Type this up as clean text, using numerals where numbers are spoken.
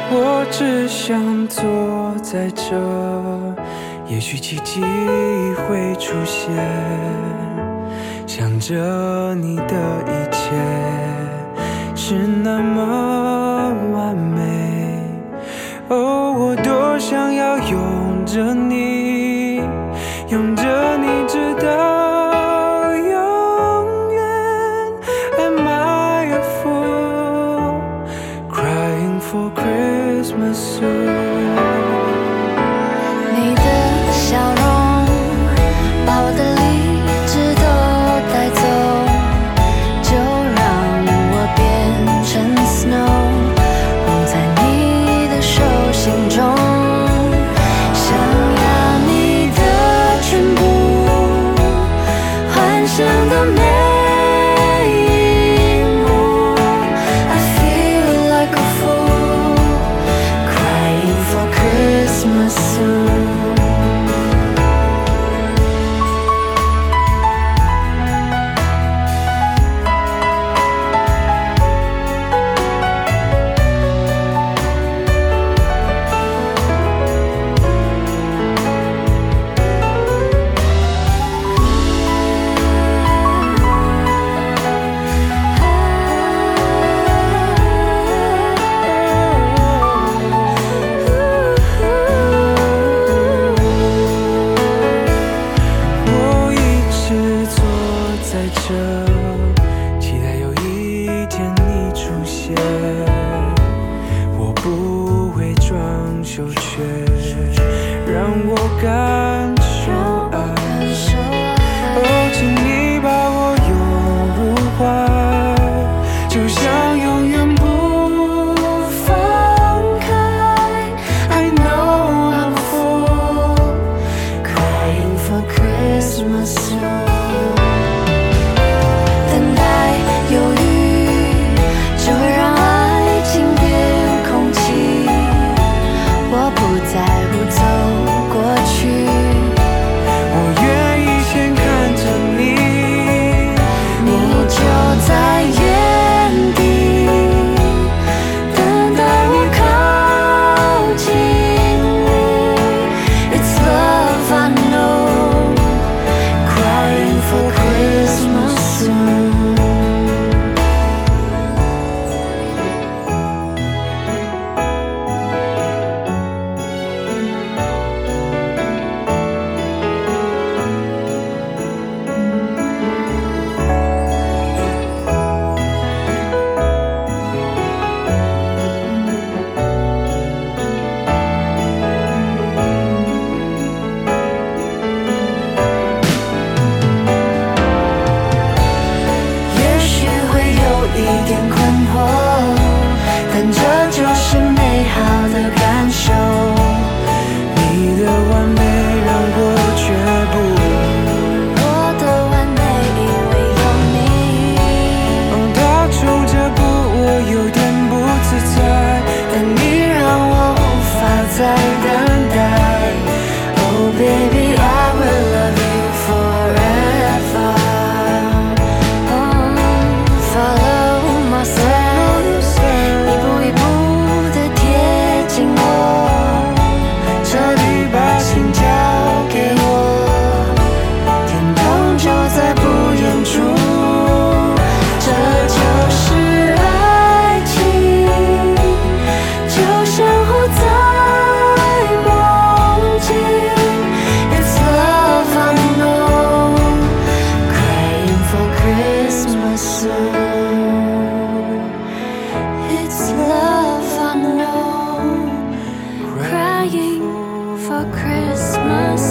我只想坐在这，也许奇迹会出现，想着你的一切是那么完美。哦，我多想要拥着你，拥着你直到永远。Am I a fool crying for Christmas soon？ 你的笑容把我的理智都带走，就让我变成 snow， 融在你的手心中，想要你的全部，幻想的美一幕。I feel like a fool crying for Christmas soon。 我一直坐在这，期待有一天你出现。我不会装羞怯，让我感受爱。哦，请你把我拥入怀，就像永远不放开。I know I'm a fool crying for Christmas soon。 等待犹豫，只会让爱情变空气。我不在乎走过去， 我愿意先看着你， 你就在原地，等待我靠近你。It's love I know crying for Christmas soon。 也许会有一点困惑，但这就是美好的感受。 你的完美让我却步。 我的完美因为有你， 他出这步我有点不自在， 但你让我无法再等待。Oh baby I will love you forever。 Follow my steps， 一步一步地贴近我，彻底把心交给我，天空就在不远处。这就是爱情，就像活在梦境。It's love I know crying for Christmas soon。 It's love I know crying for Christmas